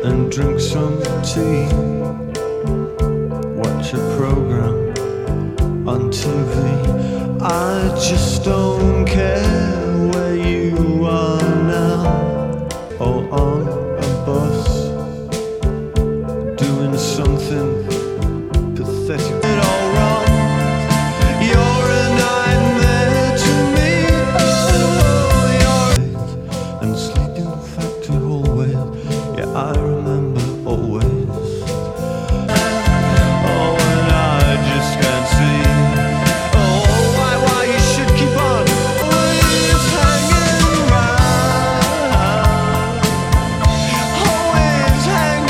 and drink some tea. Watch a program on TV. I just don't care where you are now.